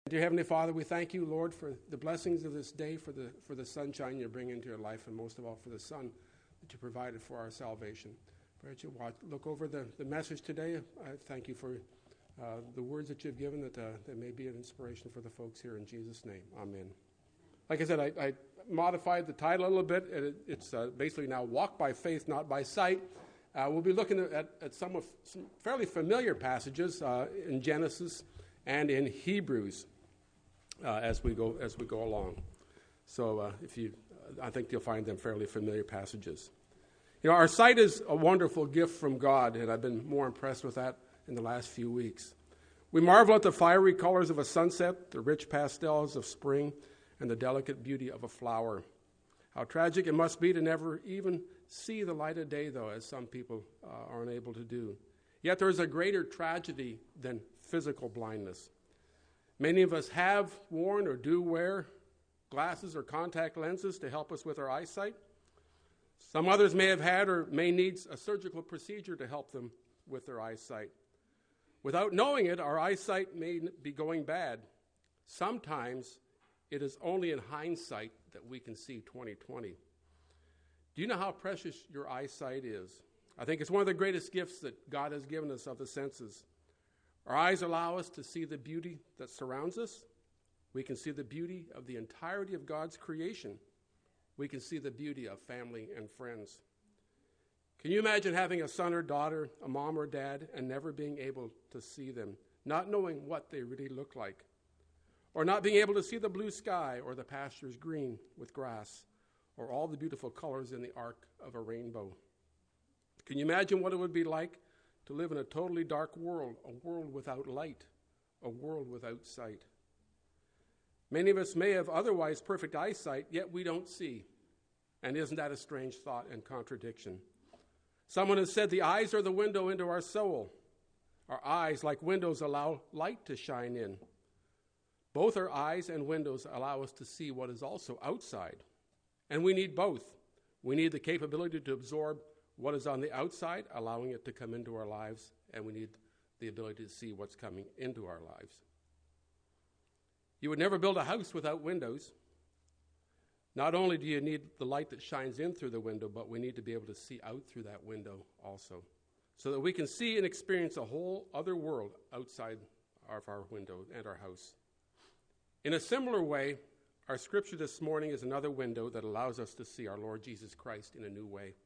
Dear Heavenly Father, we thank you, Lord, for the blessings of this day, for the sunshine you bring into your life, and most of all for the Son that you provided for our salvation. Pray that you look over the message today. I thank you for the words that you've given, that may be an inspiration for the folks here in Jesus' name. Amen. Like I said, I modified the title a little bit. It's basically now Walk by Faith, Not by Sight. We'll be looking at some fairly familiar passages in Genesis and in Hebrews. As we go along, so I think you'll find them fairly familiar passages. You know, our sight is a wonderful gift from God, and I've been more impressed with that in the last few weeks. We marvel at the fiery colors of a sunset, the rich pastels of spring, and the delicate beauty of a flower. How tragic it must be to never even see the light of day, though, as some people are unable to do. Yet there is a greater tragedy than physical blindness. Many of us have worn or do wear glasses or contact lenses to help us with our eyesight. Some others may have had or may need a surgical procedure to help them with their eyesight. Without knowing it, our eyesight may be going bad. Sometimes it is only in hindsight that we can see 20/20. Do you know how precious your eyesight is? I think it's one of the greatest gifts that God has given us of the senses. Our eyes allow us to see the beauty that surrounds us. We can see the beauty of the entirety of God's creation. We can see the beauty of family and friends. Can you imagine having a son or daughter, a mom or dad, and never being able to see them, not knowing what they really look like, or not being able to see the blue sky or the pastures green with grass, or all the beautiful colors in the arc of a rainbow? Can you imagine what it would be like to live in a totally dark world, a world without light, a world without sight? Many of us may have otherwise perfect eyesight, yet we don't see. And isn't that a strange thought and contradiction? Someone has said the eyes are the window into our soul. Our eyes, like windows, allow light to shine in. Both our eyes and windows allow us to see what is also outside. And we need both. We need the capability to absorb what is on the outside, allowing it to come into our lives, and we need the ability to see what's coming into our lives. You would never build a house without windows. Not only do you need the light that shines in through the window, but we need to be able to see out through that window also, so that we can see and experience a whole other world outside of our window and our house. In a similar way, our scripture this morning is another window that allows us to see our Lord Jesus Christ in a new way.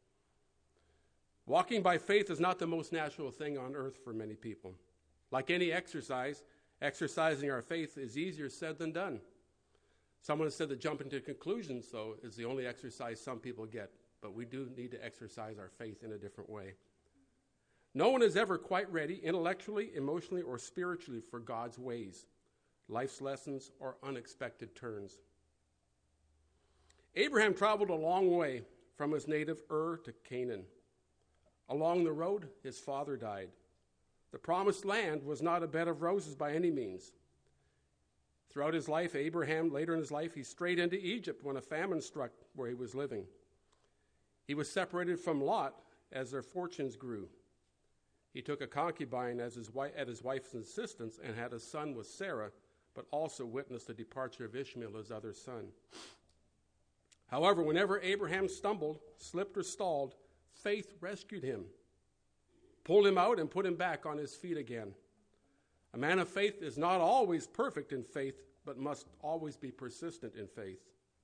Walking by faith is not the most natural thing on earth for many people. Like any exercise, exercising our faith is easier said than done. Someone has said that jumping to conclusions, though, is the only exercise some people get, but we do need to exercise our faith in a different way. No one is ever quite ready, intellectually, emotionally, or spiritually, for God's ways, life's lessons, or unexpected turns. Abraham traveled a long way from his native Ur to Canaan. Along the road, his father died. The promised land was not a bed of roses by any means. Throughout his life, Abraham, later in his life, he strayed into Egypt when a famine struck where he was living. He was separated from Lot as their fortunes grew. He took a concubine at his wife's insistence and had a son with Sarah, but also witnessed the departure of Ishmael, his other son. However, whenever Abraham stumbled, slipped, or stalled, faith rescued him, pulled him out, and put him back on his feet again. A man of faith is not always perfect in faith, but must always be persistent in faith.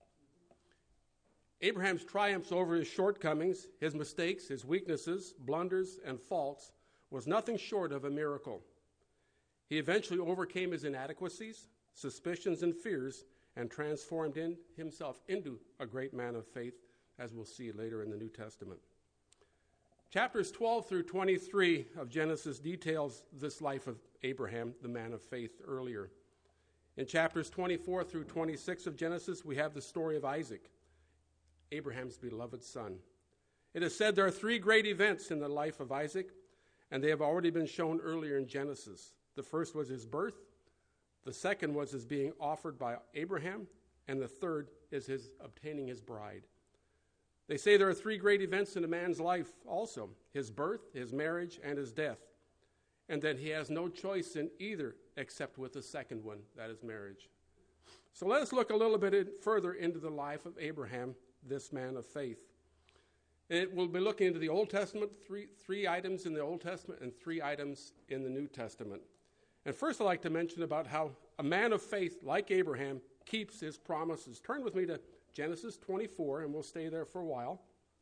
Abraham's triumphs over his shortcomings, his mistakes, his weaknesses, blunders, and faults was nothing short of a miracle. He eventually overcame his inadequacies, suspicions, and fears, and transformed himself into a great man of faith, as we'll see later in the New Testament. Chapters 12 through 23 of Genesis details this life of Abraham, the man of faith, earlier. In chapters 24 through 26 of Genesis, we have the story of Isaac, Abraham's beloved son. It is said there are three great events in the life of Isaac, and they have already been shown earlier in Genesis. The first was his birth, the second was his being offered by Abraham, and the third is his obtaining his bride. They say there are three great events in a man's life also: his birth, his marriage, and his death. and that he has no choice in either except with the second one, that is marriage. So let us look a little bit further into the life of Abraham, this man of faith. We'll be looking into the Old Testament, three items in the Old Testament and 3 items in the New Testament. And first I'd like to mention about how a man of faith like Abraham keeps his promises. Turn with me to Genesis 24, and we'll stay there for a while.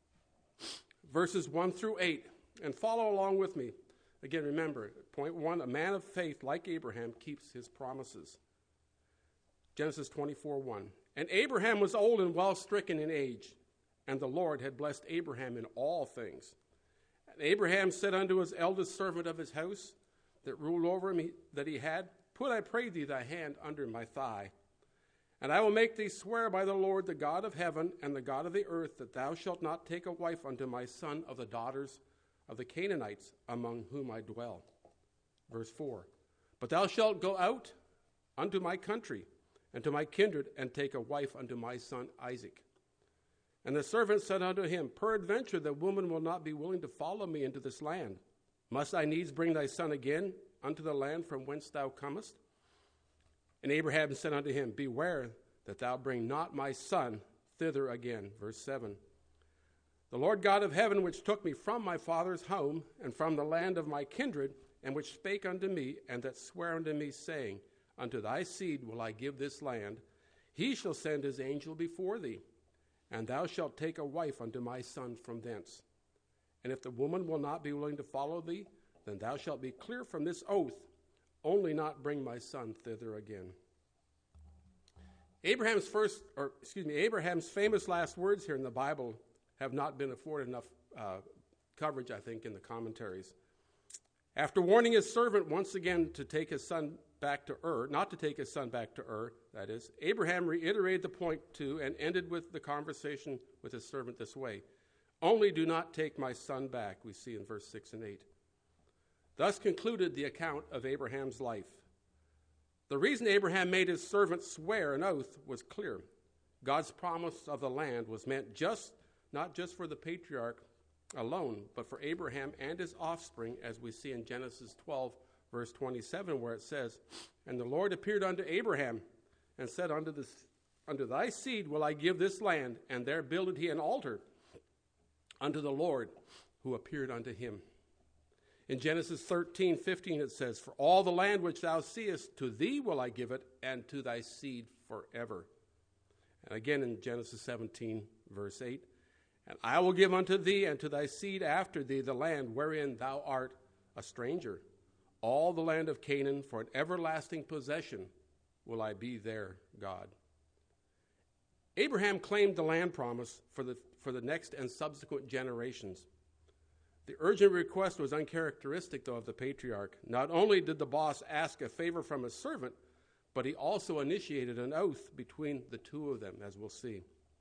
Verses 1 through 8, and follow along with me. Again, remember, point 1, a man of faith like Abraham keeps his promises. Genesis 24:1. And Abraham was old and well stricken in age, and the Lord had blessed Abraham in all things. And Abraham said unto his eldest servant of his house, that ruled over him, that he had, Put, I pray thee, thy hand under my thigh, and I will make thee swear by the Lord, the God of heaven and the God of the earth, that thou shalt not take a wife unto my son of the daughters of the Canaanites, among whom I dwell. Verse 4. But thou shalt go out unto my country, and to my kindred, and take a wife unto my son Isaac. And the servant said unto him, Peradventure the woman will not be willing to follow me into this land. Must I needs bring thy son again unto the land from whence thou comest? And Abraham said unto him, Beware that thou bring not my son thither again. Verse 7. The Lord God of heaven, which took me from my father's home, and from the land of my kindred, and which spake unto me, and that sware unto me, saying, Unto thy seed will I give this land, he shall send his angel before thee, and thou shalt take a wife unto my son from thence. And if the woman will not be willing to follow thee, then thou shalt be clear from this oath, only not bring my son thither again. Abraham's famous last words here in the Bible have not been afforded enough coverage, I think, in the commentaries. After warning his servant once again to take his son back to Ur, not to take his son back to Ur, that is, Abraham reiterated the point too and ended with the conversation with his servant this way. Only do not take my son back, we see in verse 6 and 8. Thus concluded the account of Abraham's life. The reason Abraham made his servant swear an oath was clear. God's promise of the land was meant not just for the patriarch alone, but for Abraham and his offspring, as we see in Genesis 12, verse 27, where it says, And the Lord appeared unto Abraham, and said, Unto thy seed will I give this land, and there builded he an altar unto the Lord, who appeared unto him. In Genesis 13:15 it says, For all the land which thou seest, to thee will I give it, and to thy seed forever. And again in Genesis 17, verse 8, And I will give unto thee and to thy seed after thee the land wherein thou art a stranger. All the land of Canaan for an everlasting possession will I be their God. Abraham claimed the land promise for the next and subsequent generations. The urgent request was uncharacteristic, though, of the patriarch. Not only did the boss ask a favor from his servant, but he also initiated an oath between the two of them, as we'll see.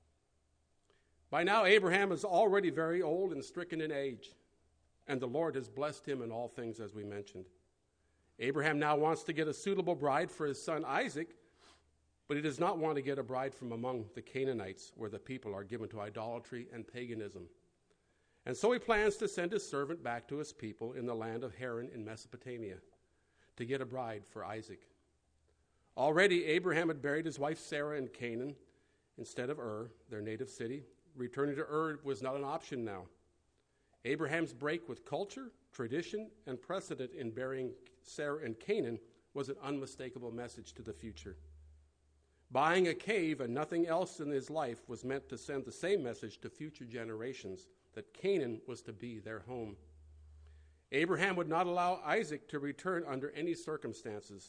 By now, Abraham is already very old and stricken in age, and the Lord has blessed him in all things, as we mentioned. Abraham now wants to get a suitable bride for his son Isaac, but he does not want to get a bride from among the Canaanites, where the people are given to idolatry and paganism. And so he plans to send his servant back to his people in the land of Haran in Mesopotamia to get a bride for Isaac. Already Abraham had buried his wife Sarah in Canaan instead of Ur, their native city. Returning to Ur was not an option now. Abraham's break with culture, tradition, and precedent in burying Sarah in Canaan was an unmistakable message to the future. Buying a cave and nothing else in his life was meant to send the same message to future generations, that Canaan was to be their home. Abraham would not allow Isaac to return under any circumstances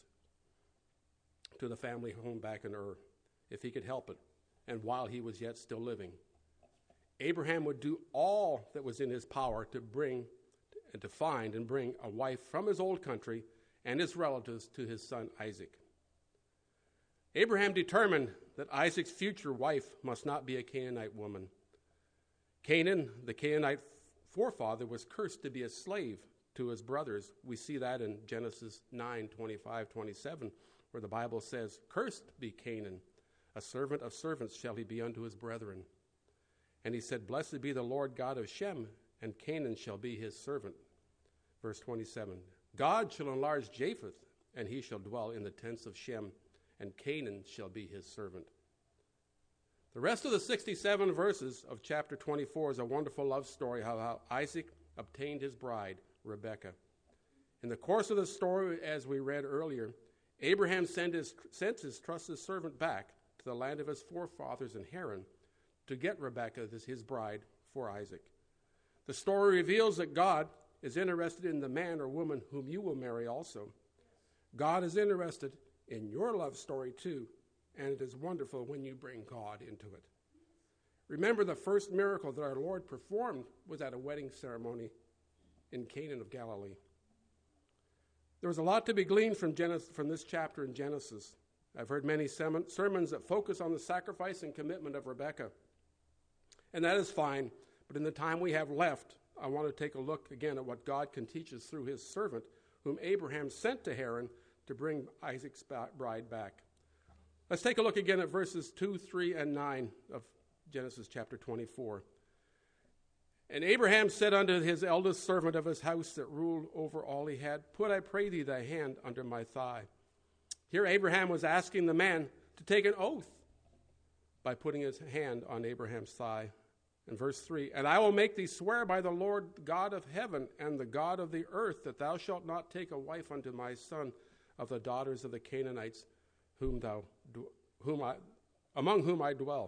to the family home back in Ur, if he could help it, and while he was yet still living. Abraham would do all that was in his power to bring and to find and bring a wife from his old country and his relatives to his son Isaac. Abraham determined that Isaac's future wife must not be a Canaanite woman. Canaan, the Canaanite forefather, was cursed to be a slave to his brothers. We see that in Genesis 9:25-27, where the Bible says, Cursed be Canaan, a servant of servants shall he be unto his brethren. And he said, Blessed be the Lord God of Shem, and Canaan shall be his servant. Verse 27. God shall enlarge Japheth, and he shall dwell in the tents of Shem, and Canaan shall be his servant. The rest of the 67 verses of chapter 24 is a wonderful love story how Isaac obtained his bride, Rebekah. In the course of the story, as we read earlier, Abraham sent his trusted servant back to the land of his forefathers in Haran to get Rebekah, his bride, for Isaac. The story reveals that God is interested in the man or woman whom you will marry also. God is interested in your love story too, and it is wonderful when you bring God into it. Remember, the first miracle that our Lord performed was at a wedding ceremony in Cana of Galilee. There was a lot to be gleaned from this chapter in Genesis. I've heard many sermons that focus on the sacrifice and commitment of Rebekah. And that is fine, but in the time we have left, I want to take a look again at what God can teach us through his servant, whom Abraham sent to Haran to bring Isaac's bride back. Let's take a look again at verses 2, 3, and 9 of Genesis chapter 24. And Abraham said unto his eldest servant of his house that ruled over all he had, Put, I pray thee, thy hand under my thigh. Here Abraham was asking the man to take an oath by putting his hand on Abraham's thigh. In verse 3, And I will make thee swear by the Lord God of heaven and the God of the earth that thou shalt not take a wife unto my son of the daughters of the Canaanites, among whom I dwell.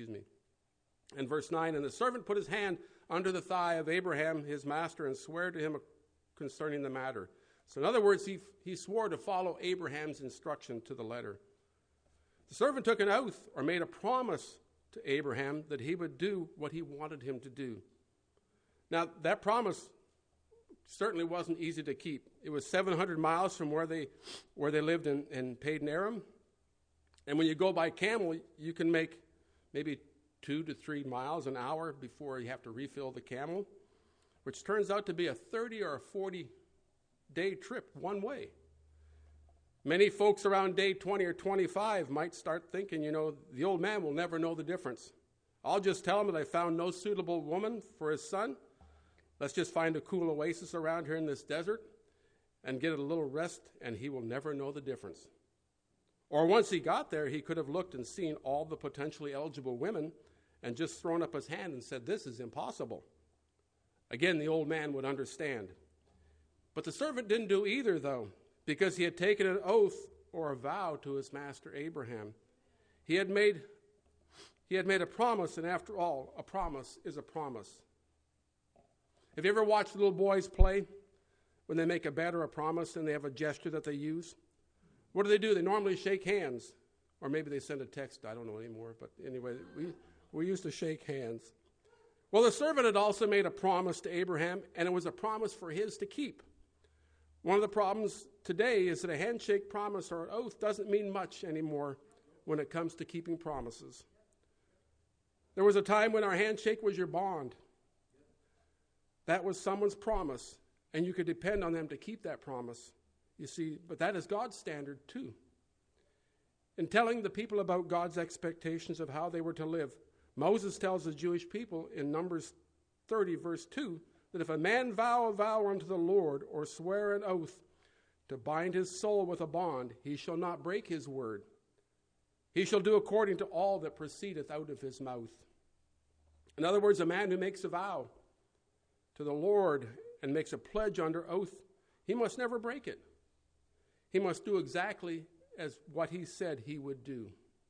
And verse 9, And the servant put his hand under the thigh of Abraham his master and swore to him concerning the matter. So in other words, he swore to follow Abraham's instruction to the letter. The servant took an oath or made a promise to Abraham that he would do what he wanted him to do. Now, that promise certainly wasn't easy to keep. It was 700 miles from where they lived in Padan Aram. And when you go by camel, you can make maybe 2 to 3 miles an hour before you have to refill the camel, which turns out to be a 30 or a 40-day trip one way. Many folks around day 20 or 25 might start thinking, the old man will never know the difference. I'll just tell him that I found no suitable woman for his son. Let's just find a cool oasis around here in this desert and get a little rest, and he will never know the difference. Or once he got there, he could have looked and seen all the potentially eligible women and just thrown up his hand and said, This is impossible. Again, the old man would understand. But the servant didn't do either, though, because he had taken an oath or a vow to his master Abraham. He had made a promise, and after all, a promise is a promise. Have you ever watched little boys play when they make a bet or a promise and they have a gesture that they use? What do? They normally shake hands, or maybe they send a text. I don't know anymore, but anyway, we used to shake hands. Well, the servant had also made a promise to Abraham, and it was a promise for his to keep. One of the problems today is that a handshake promise or an oath doesn't mean much anymore when it comes to keeping promises. There was a time when our handshake was your bond. That was someone's promise, and you could depend on them to keep that promise. You see, but that is God's standard too. In telling the people about God's expectations of how they were to live, Moses tells the Jewish people in Numbers 30, verse 2, that if a man vow a vow unto the Lord or swear an oath to bind his soul with a bond, he shall not break his word. He shall do according to all that proceedeth out of his mouth. In other words, a man who makes a vow to the Lord and makes a pledge under oath, he must never break it. He must do exactly as what he said he would do.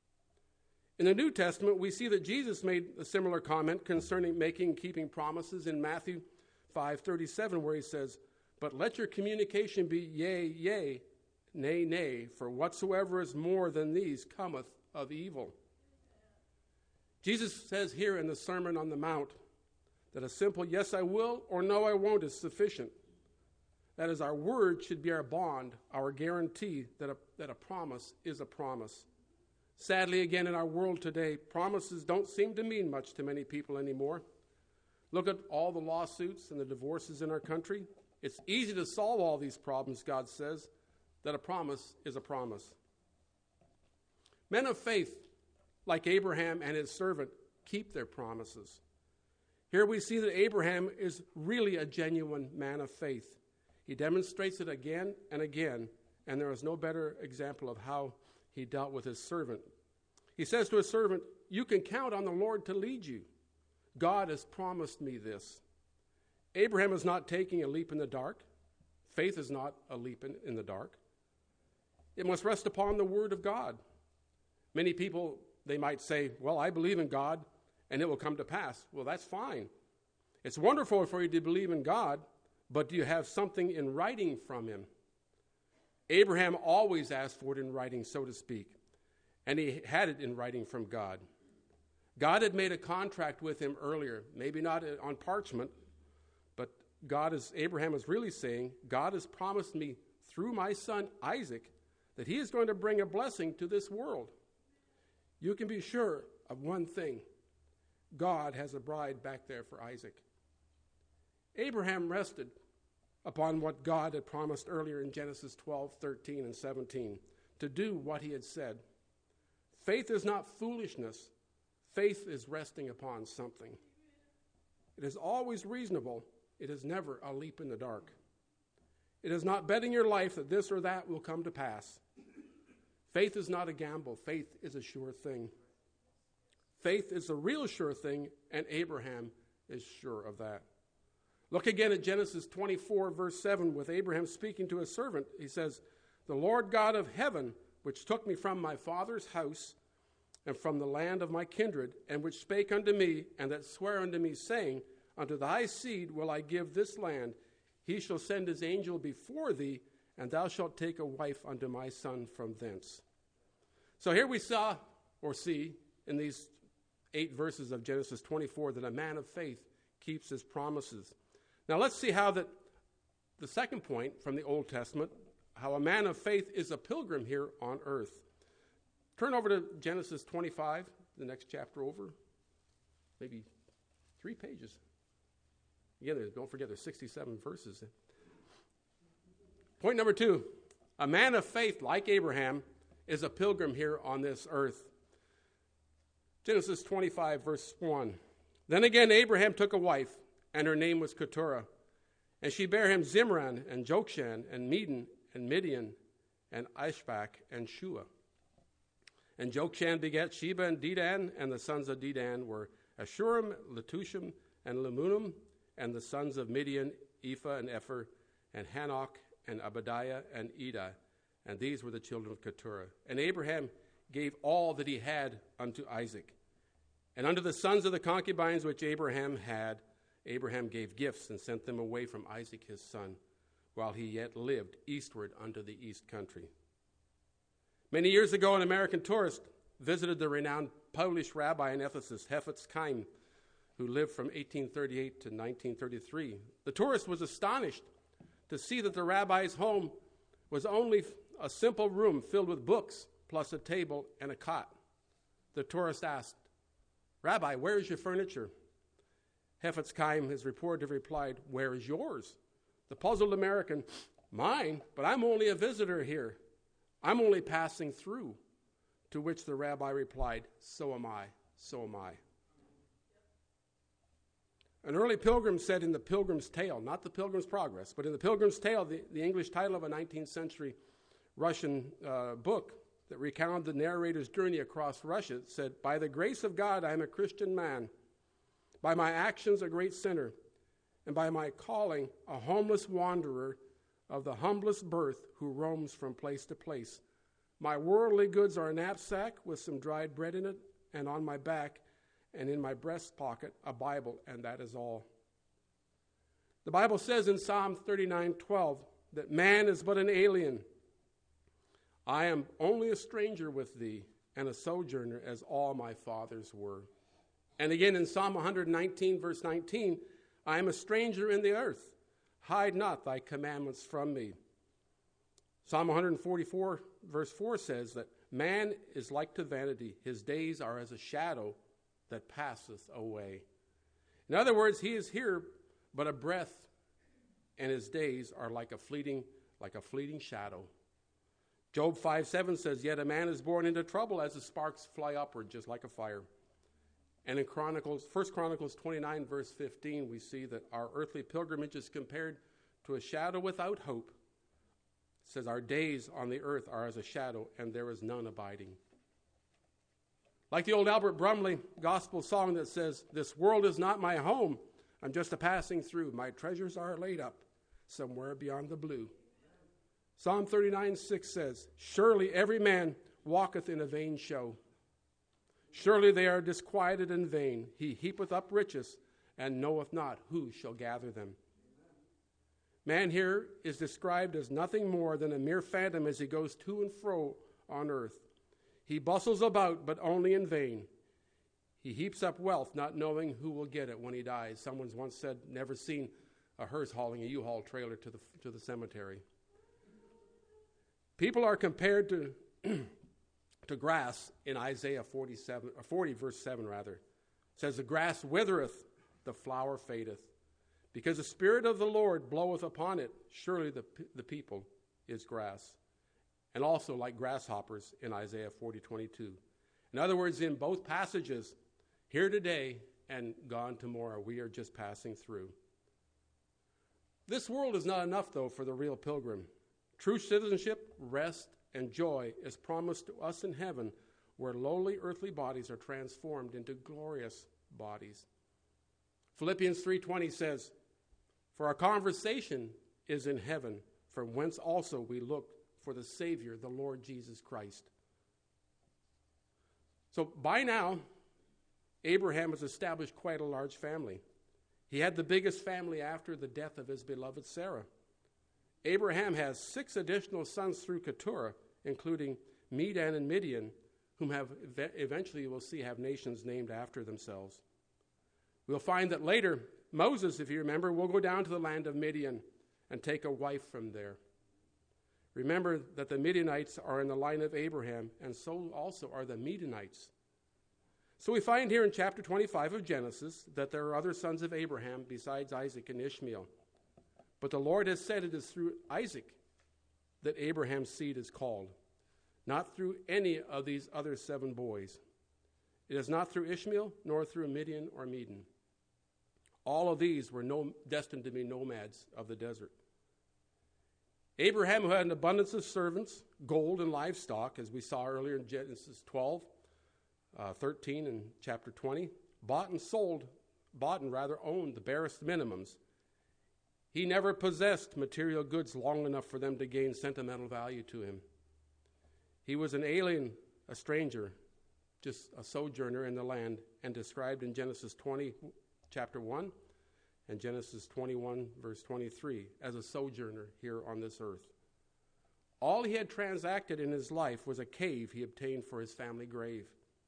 In the New Testament, we see that Jesus made a similar comment concerning making and keeping promises in Matthew 5:37, where he says, But let your communication be yea, yea, nay, nay, for whatsoever is more than these cometh of evil. Jesus says here in the Sermon on the Mount that a simple yes, I will, or no, I won't is sufficient. That is, our word should be our bond, our guarantee that a promise is a promise. Sadly, again, in our world today, promises don't seem to mean much to many people anymore. Look at all the lawsuits and the divorces in our country. It's easy to solve all these problems, God says, that a promise is a promise. Men of faith, like Abraham and his servant, keep their promises. Here we see that Abraham is really a genuine man of faith. He demonstrates it again and again, and there is no better example of how he dealt with his servant. He says to his servant, "You can count on the Lord to lead you. God has promised me this." Abraham is not taking a leap in the dark. Faith is not a leap in the dark. It must rest upon the word of God. Many people, they might say, "Well, I believe in God, and it will come to pass." Well, that's fine. It's wonderful for you to believe in God, but do you have something in writing from him? Abraham always asked for it in writing, so to speak, and he had it in writing from God. God had made a contract with him earlier, maybe not on parchment, but Abraham is really saying, God has promised me through my son Isaac that he is going to bring a blessing to this world. You can be sure of one thing: God has a bride back there for Isaac. Abraham rested upon what God had promised earlier in Genesis 12, 13, and 17, to do what he had said. Faith is not foolishness. Faith is resting upon something. It is always reasonable. It is never a leap in the dark. It is not betting your life that this or that will come to pass. Faith is not a gamble. Faith is a sure thing. Faith is a real sure thing, and Abraham is sure of that. Look again at Genesis 24, verse 7, with Abraham speaking to his servant. He says, "The Lord God of heaven, which took me from my father's house and from the land of my kindred, and which spake unto me, and that sware unto me, saying, Unto thy seed will I give this land. He shall send his angel before thee, and thou shalt take a wife unto my son from thence." So here we see in these 8 verses of Genesis 24 that a man of faith keeps his promises. Now let's see how the second point from the Old Testament, how a man of faith is a pilgrim here on earth. Turn over to Genesis 25, the next chapter over, maybe 3 pages. Again, don't forget there's 67 verses. Point number 2, a man of faith like Abraham is a pilgrim here on this earth. Genesis 25, verse 1. "Then again Abraham took a wife, and her name was Keturah. And she bare him Zimran, and Jokshan, and Medan, and Midian, and Ishbak, and Shua. And Jokshan begat Sheba and Dedan, and the sons of Dedan were Ashurim, Letushim, and Lemunim, and the sons of Midian, Ephah, and Epher, and Hanok, and Abadiah, and Edah. And these were the children of Keturah. And Abraham gave all that he had unto Isaac. And unto the sons of the concubines which Abraham had, Abraham gave gifts and sent them away from Isaac his son, while he yet lived eastward unto the east country." Many years ago, an American tourist visited the renowned Polish rabbi in Ephesus, Hafetz Chaim, who lived from 1838 to 1933. The tourist was astonished to see that the rabbi's home was only a simple room filled with books, plus a table and a cot. The tourist asked, "Rabbi, where is your furniture?" Hafetz Chaim, his reporter, replied, "Where is yours?" The puzzled American, "Mine? But I'm only a visitor here. I'm only passing through." To which the rabbi replied, "So am I, so am I." An early pilgrim said in the Pilgrim's Tale, not the Pilgrim's Progress, but in the Pilgrim's Tale, the English title of a 19th century Russian book that recounted the narrator's journey across Russia, said, "By the grace of God, I am a Christian man. By my actions, a great sinner, and by my calling, a homeless wanderer of the humblest birth who roams from place to place. My worldly goods are a knapsack with some dried bread in it, and on my back and in my breast pocket a Bible, and that is all." The Bible says in Psalm 39:12 that man is but an alien. "I am only a stranger with thee, and a sojourner as all my fathers were." And again in Psalm 119, verse 19, "I am a stranger in the earth. Hide not thy commandments from me." Psalm 144, verse 4 says that man is like to vanity. His days are as a shadow that passeth away. In other words, he is here but a breath, and his days are like a fleeting shadow. Job 5:7 says, "Yet a man is born into trouble as the sparks fly upward, just like a fire." And in 1 Chronicles 29, verse 15, we see that our earthly pilgrimage is compared to a shadow without hope. It says, our days on the earth are as a shadow, and there is none abiding. Like the old Albert Brumley gospel song that says, this world is not my home. I'm just a passing through. My treasures are laid up somewhere beyond the blue. Psalm 39:6 says, surely every man walketh in a vain show. Surely they are disquieted in vain. He heapeth up riches, and knoweth not who shall gather them. Man here is described as nothing more than a mere phantom as he goes to and fro on earth. He bustles about, but only in vain. He heaps up wealth, not knowing who will get it when he dies. Someone's once said, never seen a hearse hauling a U-Haul trailer to the cemetery. People are compared to grass in Isaiah 40 verse 7 rather. It says, the grass withereth, the flower fadeth. Because the Spirit of the Lord bloweth upon it, surely the people is grass. And also like grasshoppers in Isaiah 40:22. In other words, in both passages, here today and gone tomorrow, we are just passing through. This world is not enough, though, for the real pilgrim. True citizenship, rest, and joy is promised to us in heaven, where lowly earthly bodies are transformed into glorious bodies. Philippians 3:20 says, for our conversation is in heaven, from whence also we look for the Savior, the Lord Jesus Christ. So by now, Abraham has established quite a large family. He had the biggest family after the death of his beloved Sarah. Abraham has 6 additional sons through Keturah, including Medan and Midian, whom eventually we'll see have nations named after themselves. We'll find that later, Moses, if you remember, will go down to the land of Midian and take a wife from there. Remember that the Midianites are in the line of Abraham, and so also are the Medanites. So we find here in chapter 25 of Genesis that there are other sons of Abraham besides Isaac and Ishmael. But the Lord has said it is through Isaac that Abraham's seed is called, not through any of these other 7 boys. It is not through Ishmael, nor through Midian or Medan. All of these were destined to be nomads of the desert. Abraham, who had an abundance of servants, gold, and livestock, as we saw earlier in Genesis 12, 13, and chapter 20, bought and owned the barest minimums. He never possessed material goods long enough for them to gain sentimental value to him. He was an alien, a stranger, just a sojourner in the land, and described in Genesis 20, chapter 1, and Genesis 21, verse 23, as a sojourner here on this earth. All he had transacted in his life was a cave he obtained for his family grave.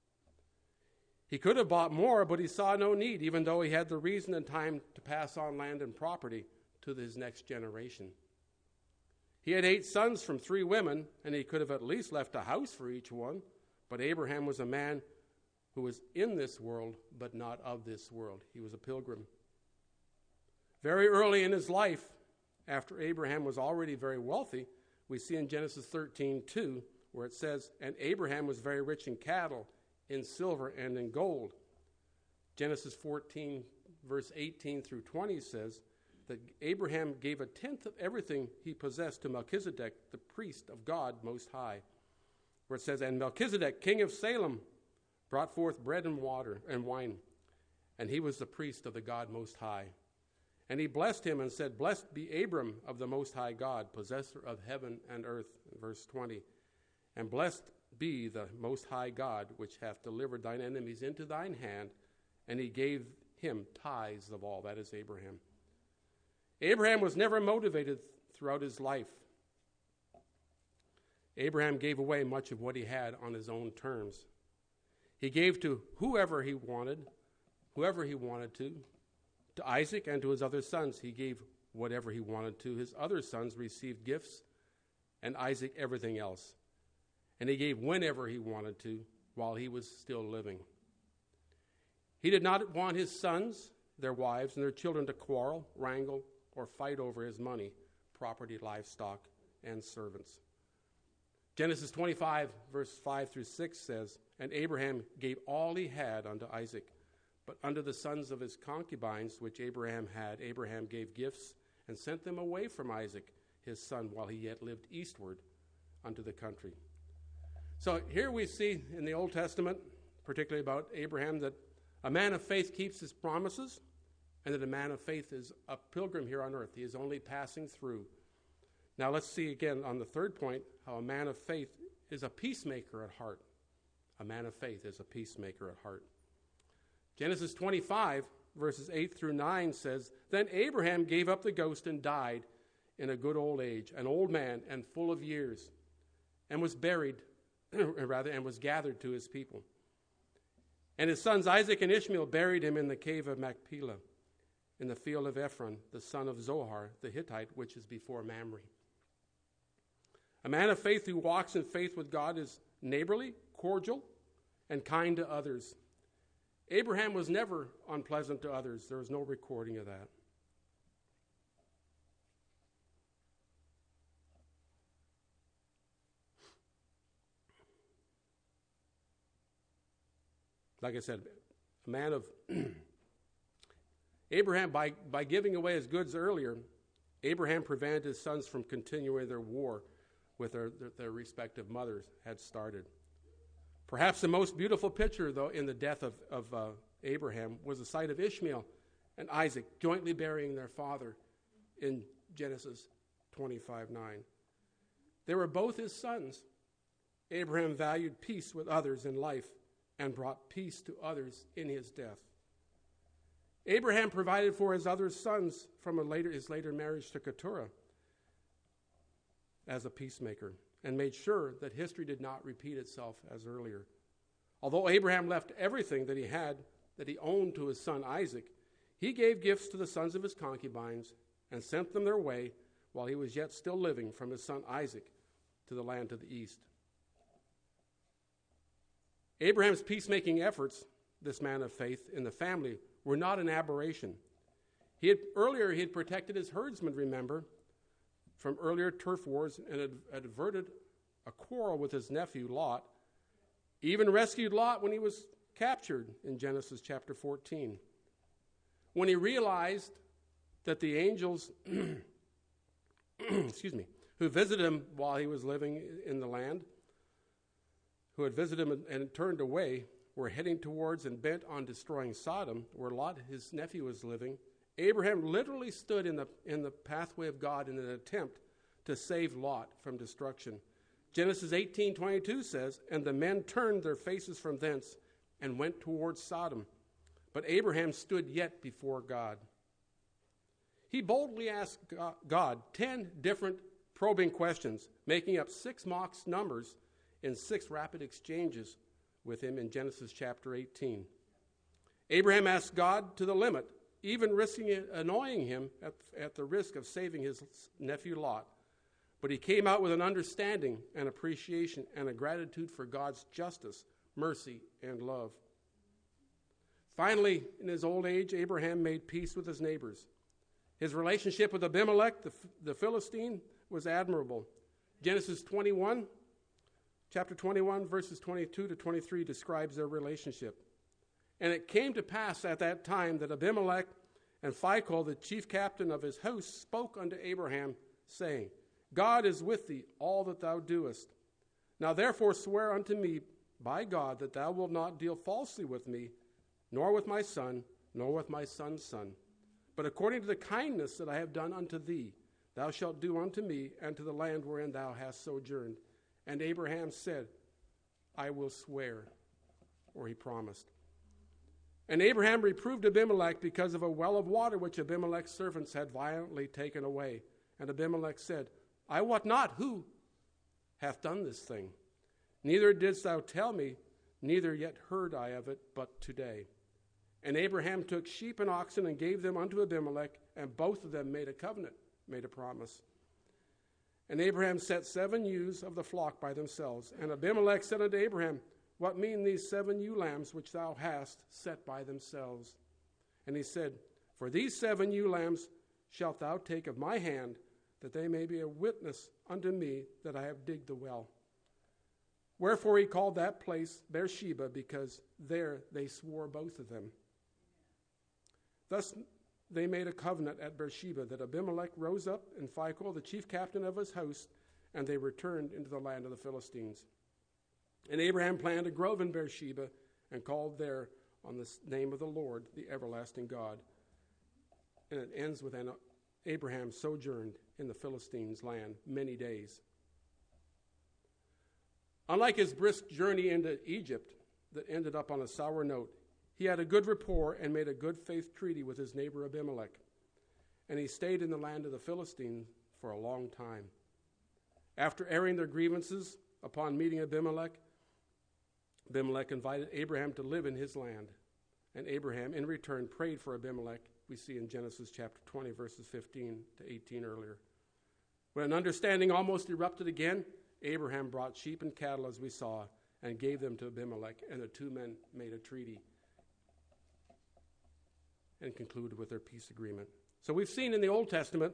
He could have bought more, but he saw no need, even though he had the reason and time to pass on land and property to his next generation. He had 8 sons from 3 women, and he could have at least left a house for each one, but Abraham was a man who was in this world, but not of this world. He was a pilgrim. Very early in his life, after Abraham was already very wealthy, we see in Genesis 13:2, where it says, and Abraham was very rich in cattle, in silver, and in gold. Genesis 14, verse 18 through 20 says that Abraham gave 1/10 of everything he possessed to Melchizedek, the priest of God Most High, where it says, and Melchizedek, king of Salem, brought forth bread and water and wine, and he was the priest of the God Most High. And he blessed him and said, blessed be Abram of the Most High God, possessor of heaven and earth, verse 20. And blessed be the Most High God, which hath delivered thine enemies into thine hand, and he gave him tithes of all. That is Abraham. Abraham was never motivated throughout his life. Abraham gave away much of what he had on his own terms. He gave to whoever he wanted to. To Isaac and to his other sons, he gave whatever he wanted to. His other sons received gifts, and Isaac everything else. And he gave whenever he wanted to while he was still living. He did not want his sons, their wives, and their children to quarrel, wrangle, or fight over his money, property, livestock, and servants. Genesis 25, verse 5 through 6 says, and Abraham gave all he had unto Isaac. But unto the sons of his concubines, which Abraham had, Abraham gave gifts and sent them away from Isaac, his son, while he yet lived eastward unto the country. So here we see in the Old Testament, particularly about Abraham, that a man of faith keeps his promises, and that a man of faith is a pilgrim here on earth. He is only passing through. Now let's see again on the third point how a man of faith is a peacemaker at heart. A man of faith is a peacemaker at heart. Genesis 25, verses 8 through 9 says, Then Abraham gave up the ghost and died in a good old age, an old man and full of years, and was buried, and was gathered to his people. And his sons Isaac and Ishmael buried him in the cave of Machpelah, in the field of Ephron, the son of Zohar, the Hittite, which is before Mamre. A man of faith who walks in faith with God is neighborly, cordial, and kind to others. Abraham was never unpleasant to others. There is no recording of that. Like I said, a man of Abraham, by giving away his goods earlier, Abraham prevented his sons from continuing their war with their respective mothers had started. Perhaps the most beautiful picture, though, in the death of Abraham was the sight of Ishmael and Isaac jointly burying their father in Genesis 25:9. They were both his sons. Abraham valued peace with others in life and brought peace to others in his death. Abraham provided for his other sons from his later marriage to Keturah as a peacemaker, and made sure that history did not repeat itself as earlier. Although Abraham left everything that he owned to his son Isaac, he gave gifts to the sons of his concubines and sent them their way while he was yet still living from his son Isaac to the land to the east. Abraham's peacemaking efforts, this man of faith, in the family were not an aberration. Earlier he had protected his herdsmen, remember, from earlier turf wars and had averted a quarrel with his nephew Lot, even rescued Lot when he was captured in Genesis chapter 14. When he realized that the angels who visited him while he was living in the land, who had visited him and turned away, were heading towards and bent on destroying Sodom, where Lot, his nephew, was living, Abraham literally stood in the pathway of God in an attempt to save Lot from destruction. Genesis 18:22 says, And the men turned their faces from thence and went towards Sodom. But Abraham stood yet before God. He boldly asked God 10 different probing questions, making up 6 mock numbers in 6 rapid exchanges with him in Genesis chapter 18. Abraham asked God to the limit, even risking annoying him at the risk of saving his nephew Lot. But he came out with an understanding and appreciation and a gratitude for God's justice, mercy, and love. Finally, in his old age, Abraham made peace with his neighbors. His relationship with Abimelech, the Philistine, was admirable. Genesis 21, chapter 21, verses 22 to 23 describes their relationship. And it came to pass at that time that Abimelech and Phicol, the chief captain of his house, spoke unto Abraham, saying, God is with thee, all that thou doest. Now therefore swear unto me by God that thou wilt not deal falsely with me, nor with my son, nor with my son's son. But according to the kindness that I have done unto thee, thou shalt do unto me and to the land wherein thou hast sojourned. And Abraham said, I will swear, or he promised. And Abraham reproved Abimelech because of a well of water which Abimelech's servants had violently taken away. And Abimelech said, I wot not who hath done this thing. Neither didst thou tell me, neither yet heard I of it but today. And Abraham took sheep and oxen and gave them unto Abimelech, and both of them made a covenant, made a promise. And Abraham set 7 ewes of the flock by themselves. And Abimelech said unto Abraham, What mean these 7 ewe lambs which thou hast set by themselves? And he said, For these 7 ewe lambs shalt thou take of my hand, that they may be a witness unto me that I have digged the well. Wherefore he called that place Beersheba, because there they swore both of them. Thus they made a covenant at Beersheba that Abimelech rose up and Phicol, the chief captain of his house, and they returned into the land of the Philistines. And Abraham planted a grove in Beersheba and called there on the name of the Lord, the everlasting God. And it ends with, and Abraham sojourned in the Philistines' land many days. Unlike his brisk journey into Egypt that ended up on a sour note, he had a good rapport and made a good faith treaty with his neighbor Abimelech. And he stayed in the land of the Philistines for a long time. After airing their grievances upon meeting Abimelech, Abimelech invited Abraham to live in his land. And Abraham, in return, prayed for Abimelech. We see in Genesis chapter 20, verses 15 to 18 earlier. When an understanding almost erupted again, Abraham brought sheep and cattle, as we saw, and gave them to Abimelech, and the two men made a treaty and concluded with their peace agreement. So we've seen in the Old Testament,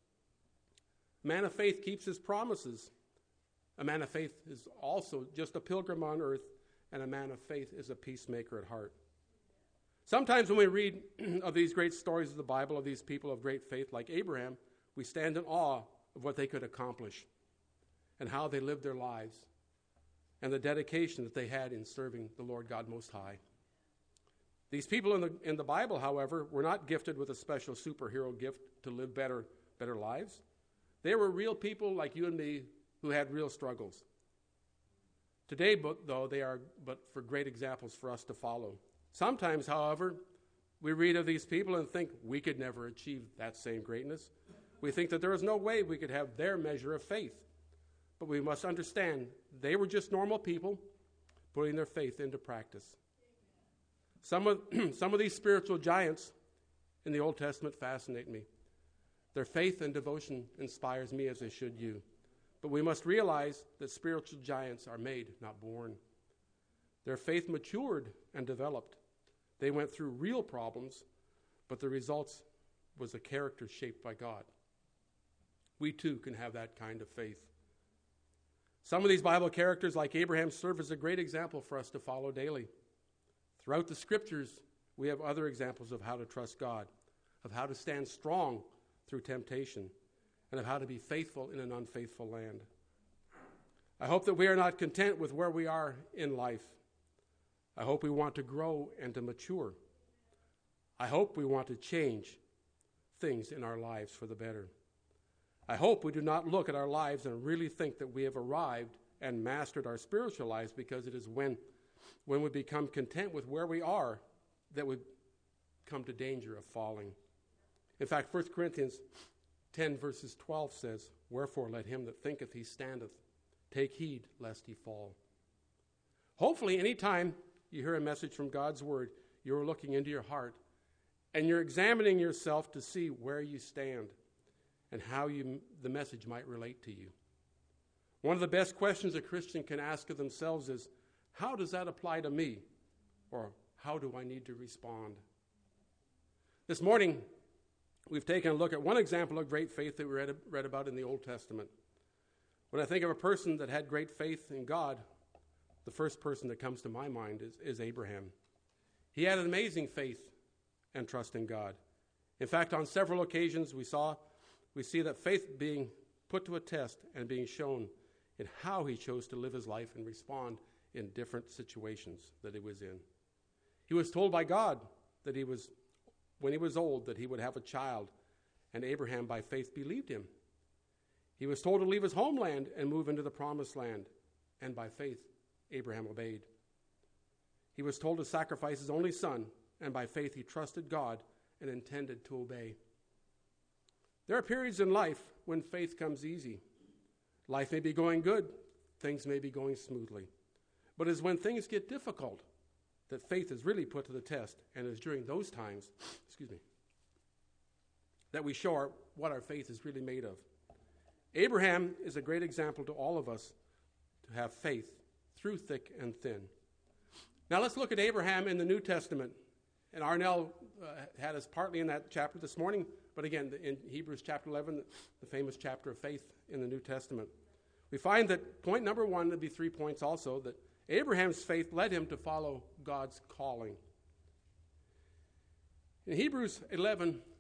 a man of faith keeps his promises. A man of faith is also just a pilgrim on earth, and a man of faith is a peacemaker at heart. Sometimes when we read of these great stories of the Bible, of these people of great faith like Abraham, we stand in awe of what they could accomplish and how they lived their lives and the dedication that they had in serving the Lord God Most High. These people in the Bible, however, were not gifted with a special superhero gift to live better lives. They were real people like you and me who had real struggles. Today, though, they are but for great examples for us to follow. Sometimes, however, we read of these people and think we could never achieve that same greatness. We think that there is no way we could have their measure of faith. But we must understand they were just normal people putting their faith into practice. Some of these spiritual giants in the Old Testament fascinate me. Their faith and devotion inspires me as they should you. But we must realize that spiritual giants are made, not born. Their faith matured and developed. They went through real problems, but the results was a character shaped by God. We too can have that kind of faith. Some of these Bible characters, like Abraham, serve as a great example for us to follow daily. Throughout the Scriptures, we have other examples of how to trust God, of how to stand strong through temptation, and of how to be faithful in an unfaithful land. I hope that we are not content with where we are in life. I hope we want to grow and to mature. I hope we want to change things in our lives for the better. I hope we do not look at our lives and really think that we have arrived and mastered our spiritual lives, because it is when we become content with where we are that we come to danger of falling. In fact, 1 Corinthians 10 verses 12 says, "Wherefore let him that thinketh he standeth take heed lest he fall." Hopefully, anytime you hear a message from God's word, you're looking into your heart and you're examining yourself to see where you stand and how the message might relate to you. One of the best questions a Christian can ask of themselves is, how does that apply to me? Or how do I need to respond? This morning, we've taken a look at one example of great faith that we read about in the Old Testament. When I think of a person that had great faith in God, the first person that comes to my mind is Abraham. He had an amazing faith and trust in God. In fact, on several occasions we see that faith being put to a test and being shown in how he chose to live his life and respond in different situations that he was in. He was told by God that when he was old, that he would have a child, and Abraham by faith believed him. He was told to leave his homeland and move into the promised land, and by faith Abraham obeyed. He was told to sacrifice his only son, and by faith he trusted God and intended to obey. There are periods in life when faith comes easy. Life may be going good, things may be going smoothly. But it's when things get difficult that faith is really put to the test, and it's during those times, that we show what our faith is really made of. Abraham is a great example to all of us to have faith through thick and thin. Now let's look at Abraham in the New Testament. And Arnell had us partly in that chapter this morning, but again, in Hebrews chapter 11, the famous chapter of faith in the New Testament. We find that point number one, there'd be 3 points also, that Abraham's faith led him to follow God's calling. In Hebrews 11,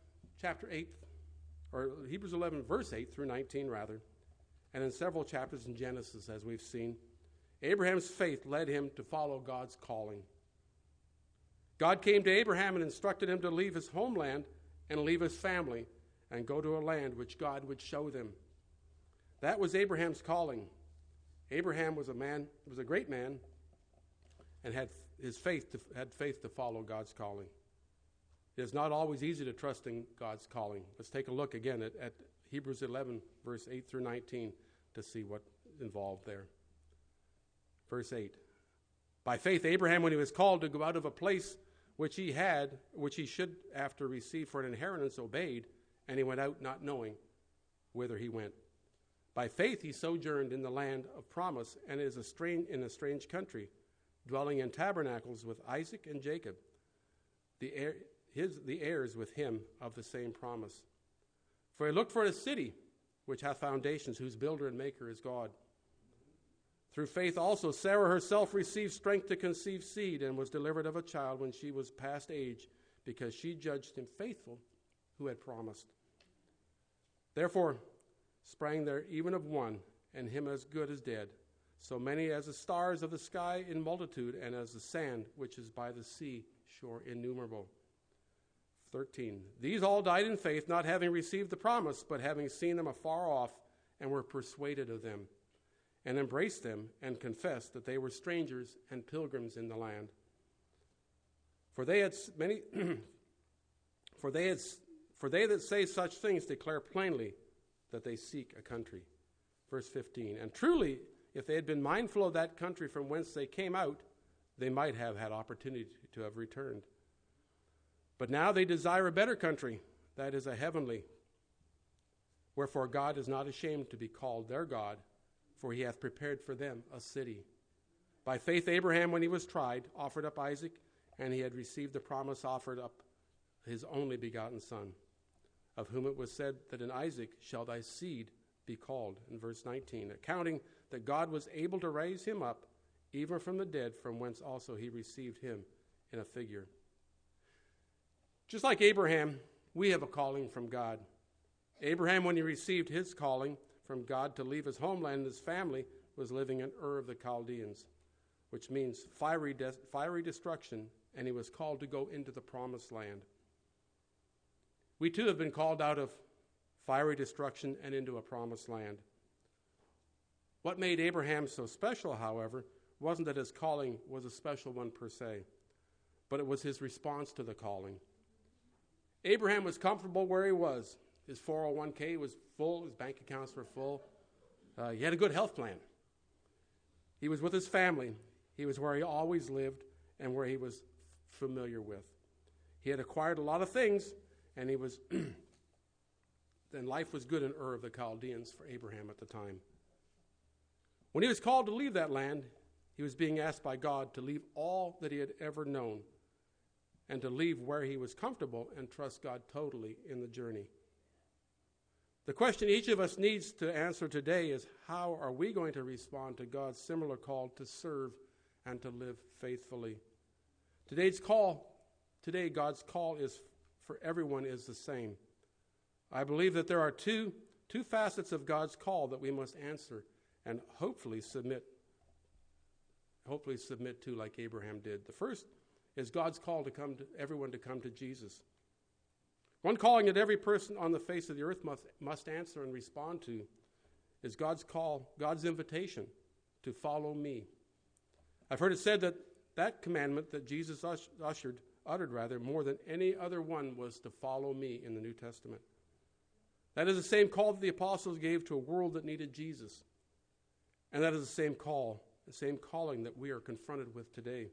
chapter 8, or Hebrews 11, verse 8 through 19, rather, and in several chapters in Genesis, as we've seen, Abraham's faith led him to follow God's calling. God came to Abraham and instructed him to leave his homeland and leave his family and go to a land which God would show them. That was Abraham's calling. Abraham was a great man, and had faith to follow God's calling. It is not always easy to trust in God's calling. Let's take a look again at Hebrews 11, verse 8 through 19, to see what's involved there. Verse 8. By faith, Abraham, when he was called to go out of a place which he should after receive for an inheritance, obeyed, and he went out not knowing whither he went. By faith, he sojourned in the land of promise and is in a strange country, dwelling in tabernacles with Isaac and Jacob, the heirs with him of the same promise. For he looked for a city which hath foundations, whose builder and maker is God. Through faith also Sarah herself received strength to conceive seed, and was delivered of a child when she was past age, because she judged him faithful who had promised. Therefore sprang there even of one, and him as good as dead, so many as the stars of the sky in multitude, and as the sand which is by the sea shore innumerable. 13. These all died in faith, not having received the promise, but having seen them afar off, and were persuaded of them, and embraced them, and confessed that they were strangers and pilgrims in the land. For they that say such things declare plainly that they seek a country. Verse 15. And truly, if they had been mindful of that country from whence they came out, they might have had opportunity to have returned. But now they desire a better country, that is, a heavenly. Wherefore God is not ashamed to be called their God, for he hath prepared for them a city. By faith Abraham, when he was tried, offered up Isaac, and he had received the promise, offered up his only begotten son, of whom it was said that in Isaac shall thy seed be called. In verse 19, accounting that God was able to raise him up, even from the dead, from whence also he received him in a figure. Just like Abraham, we have a calling from God. Abraham, when he received his calling from God to leave his homeland and his family, was living in Ur of the Chaldeans, which means fiery destruction, and he was called to go into the promised land. We too have been called out of fiery destruction and into a promised land. What made Abraham so special, however, wasn't that his calling was a special one per se, but it was his response to the calling. Abraham was comfortable where he was. His 401k was full, his bank accounts were full. He had a good health plan. He was with his family. He was where he always lived and where he was familiar with. He had acquired a lot of things, and he was then life was good in Ur of the Chaldeans for Abraham at the time. When he was called to leave that land, he was being asked by God to leave all that he had ever known and to leave where he was comfortable and trust God totally in the journey. The question each of us needs to answer today is, how are we going to respond to God's similar call to serve and to live faithfully? Today, God's call is for everyone is the same. I believe that there are two facets of God's call that we must answer and hopefully submit to, like Abraham did. The first is God's call to everyone to come to Jesus. One calling that every person on the face of the earth must answer and respond to is God's call, God's invitation to follow me. I've heard it said that commandment that Jesus uttered more than any other one was to follow me in the New Testament. That is the same call that the apostles gave to a world that needed Jesus. And that is the same call, the same calling that we are confronted with today.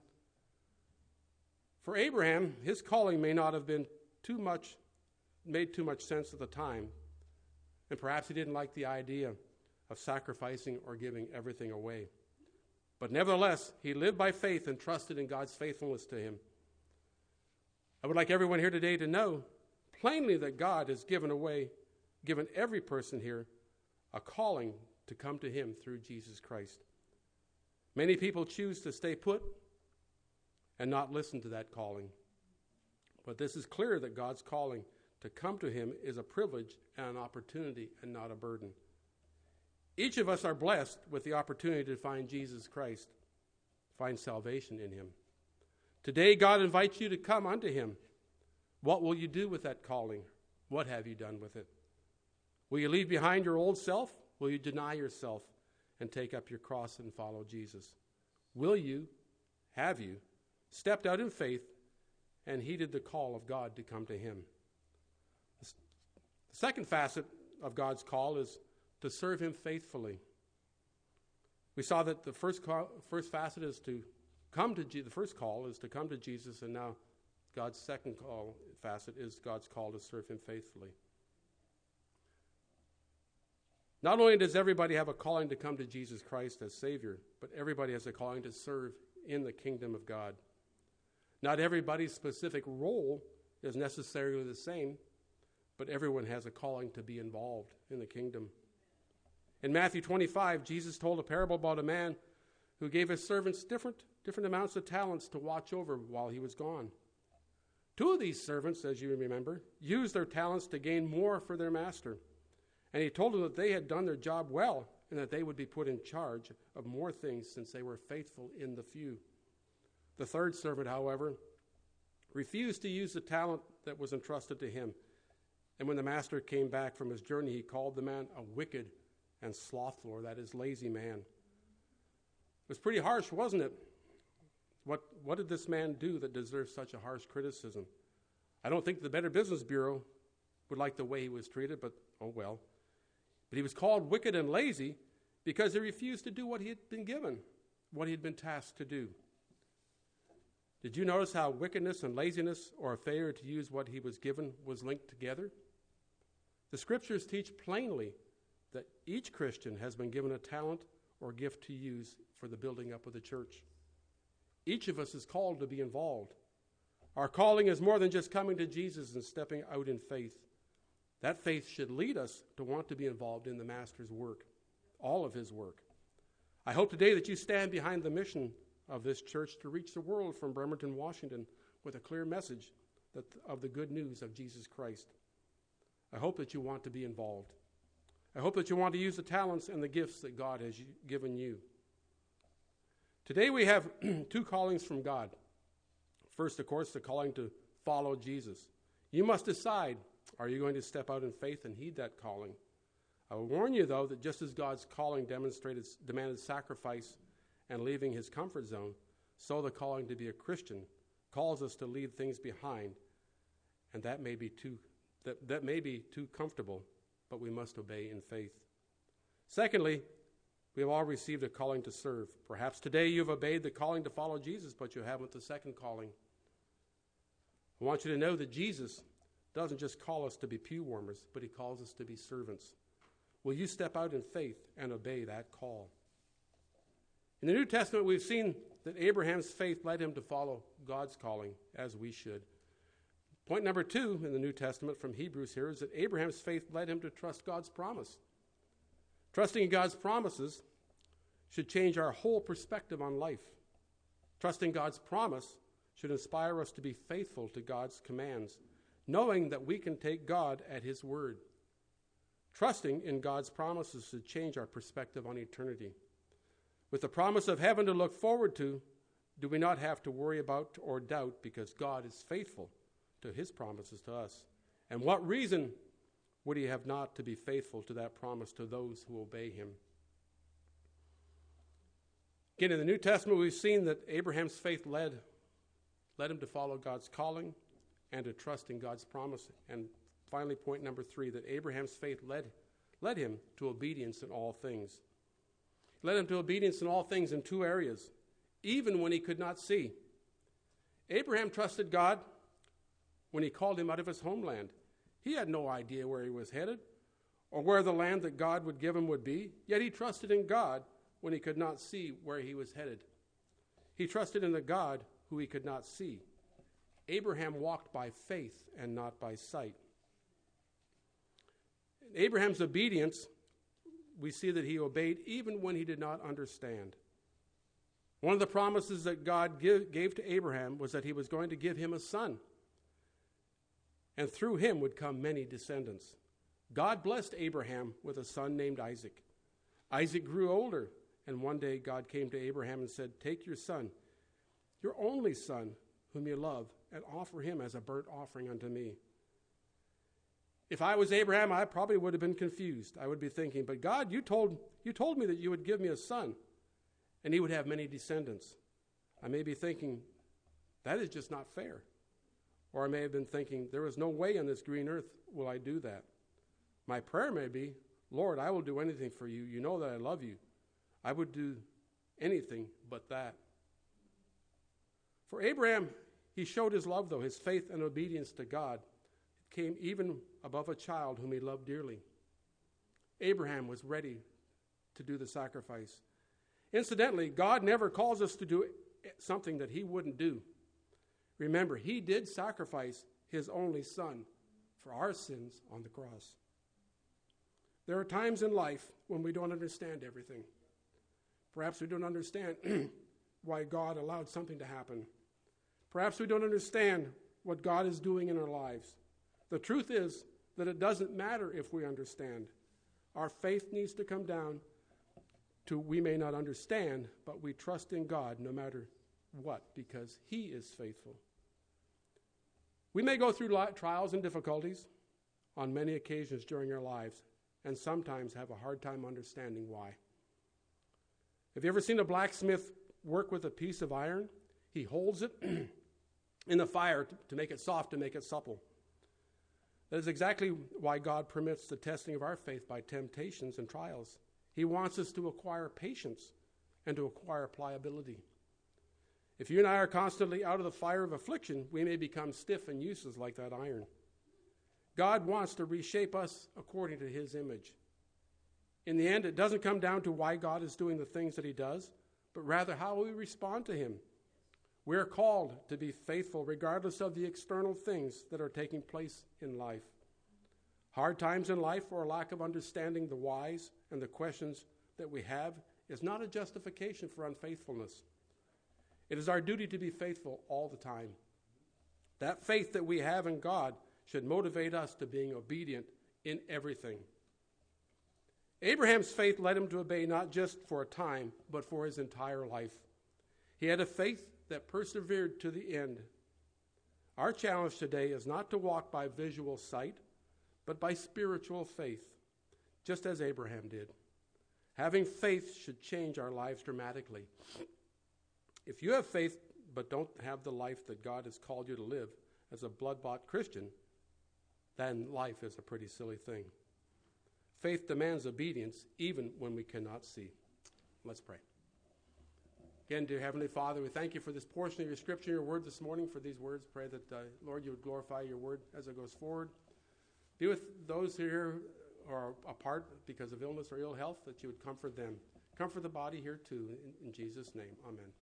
For Abraham, his calling may not have been made too much sense at the time, and perhaps he didn't like the idea of sacrificing or giving everything away. But nevertheless, he lived by faith and trusted in God's faithfulness to him. I would like everyone here today to know plainly that God has given every person here a calling to come to him through Jesus Christ. Many people choose to stay put and not listen to that calling. But this is clear that God's calling To come to him is a privilege and an opportunity and not a burden. Each of us are blessed with the opportunity to find Jesus Christ, find salvation in him. Today, God invites you to come unto him. What will you do with that calling? What have you done with it? Will you leave behind your old self? Will you deny yourself and take up your cross and follow Jesus? Will you, have you, stepped out in faith and heeded the call of God to come to him? The second facet of God's call is to serve him faithfully. We saw that the first facet is to come to the first call is to come to Jesus, and now God's second facet is God's call to serve him faithfully. Not only does everybody have a calling to come to Jesus Christ as Savior, but everybody has a calling to serve in the kingdom of God. Not everybody's specific role is necessarily the same, but everyone has a calling to be involved in the kingdom. In Matthew 25, Jesus told a parable about a man who gave his servants different amounts of talents to watch over while he was gone. Two of these servants, as you remember, used their talents to gain more for their master. And he told them that they had done their job well and that they would be put in charge of more things since they were faithful in the few. The third servant, however, refused to use the talent that was entrusted to him. And when the master came back from his journey, he called the man a wicked and slothful, or that is, lazy man. It was pretty harsh, wasn't it? What did this man do that deserves such a harsh criticism? I don't think the Better Business Bureau would like the way he was treated, but oh well. But he was called wicked and lazy because he refused to do what he had been given, what he had been tasked to do. Did you notice how wickedness and laziness, or a failure to use what he was given, was linked together? The scriptures teach plainly that each Christian has been given a talent or gift to use for the building up of the church. Each of us is called to be involved. Our calling is more than just coming to Jesus and stepping out in faith. That faith should lead us to want to be involved in the Master's work, all of his work. I hope today that you stand behind the mission of this church to reach the world from Bremerton, Washington, with a clear message of the good news of Jesus Christ. I hope that you want to be involved. I hope that you want to use the talents and the gifts that God has given you. Today we have two callings from God. First, of course, the calling to follow Jesus. You must decide, are you going to step out in faith and heed that calling? I will warn you, though, that just as God's calling demanded sacrifice and leaving his comfort zone, so the calling to be a Christian calls us to leave things behind, and that may be too comfortable, but we must obey in faith. Secondly, we have all received a calling to serve. Perhaps today you've obeyed the calling to follow Jesus, but you haven't the second calling. I want you to know that Jesus doesn't just call us to be pew warmers, but he calls us to be servants. Will you step out in faith and obey that call? In the New Testament, we've seen that Abraham's faith led him to follow God's calling, as we should. Point number 2 in the New Testament from Hebrews here is that Abraham's faith led him to trust God's promise. Trusting in God's promises should change our whole perspective on life. Trusting God's promise should inspire us to be faithful to God's commands, knowing that we can take God at his word. Trusting in God's promises should change our perspective on eternity. With the promise of heaven to look forward to, do we not have to worry about or doubt, because God is faithful to his promises to us? And what reason would he have not to be faithful to that promise to those who obey him? Again, in the New Testament, we've seen that Abraham's faith led him to follow God's calling and to trust in God's promise. And finally, point number 3, that Abraham's faith led him to obedience in all things. He led him to obedience in all things in 2 areas, even when he could not see. Abraham trusted God when he called him out of his homeland. He had no idea where he was headed or where the land that God would give him would be, yet he trusted in God when he could not see where he was headed. He trusted in the God who he could not see. Abraham walked by faith and not by sight. In Abraham's obedience, we see that he obeyed even when he did not understand. One of the promises that God gave to Abraham was that he was going to give him a son. and through him would come many descendants. God blessed Abraham with a son named Isaac. Isaac grew older, and one day God came to Abraham and said, "Take your son, your only son, whom you love, and offer him as a burnt offering unto me." If I was Abraham, I probably would have been confused. I would be thinking, "But God, you told me that you would give me a son, and he would have many descendants." I may be thinking, that is just not fair. Or I may have been thinking, there is no way on this green earth will I do that. My prayer may be, "Lord, I will do anything for you. You know that I love you. I would do anything but that." For Abraham, he showed his love, though, his faith and obedience to God came even above a child whom he loved dearly. Abraham was ready to do the sacrifice. Incidentally, God never calls us to do something that he wouldn't do. Remember, he did sacrifice his only son for our sins on the cross. There are times in life when we don't understand everything. Perhaps we don't understand why God allowed something to happen. Perhaps we don't understand what God is doing in our lives. The truth is that it doesn't matter if we understand. Our faith needs to come down to we may not understand, but we trust in God no matter what, because he is faithful. We may go through trials and difficulties on many occasions during our lives, and sometimes have a hard time understanding why. Have you ever seen a blacksmith work with a piece of iron? He holds it in the fire to make it soft, to make it supple. That is exactly why God permits the testing of our faith by temptations and trials. He wants us to acquire patience and to acquire pliability. If you and I are constantly out of the fire of affliction, we may become stiff and useless like that iron. God wants to reshape us according to his image. In the end, it doesn't come down to why God is doing the things that he does, but rather how we respond to him. We are called to be faithful regardless of the external things that are taking place in life. Hard times in life or a lack of understanding the whys and the questions that we have is not a justification for unfaithfulness. It is our duty to be faithful all the time. That faith that we have in God should motivate us to being obedient in everything. Abraham's faith led him to obey not just for a time, but for his entire life. He had a faith that persevered to the end. Our challenge today is not to walk by visual sight, but by spiritual faith, just as Abraham did. Having faith should change our lives dramatically. If you have faith but don't have the life that God has called you to live as a blood-bought Christian, then life is a pretty silly thing. Faith demands obedience even when we cannot see. Let's pray. Again, dear Heavenly Father, we thank you for this portion of your scripture, your word this morning, for these words. Pray that, Lord, you would glorify your word as it goes forward. Be with those here who are apart because of illness or ill health, that you would comfort them. Comfort the body here too, in Jesus' name. Amen.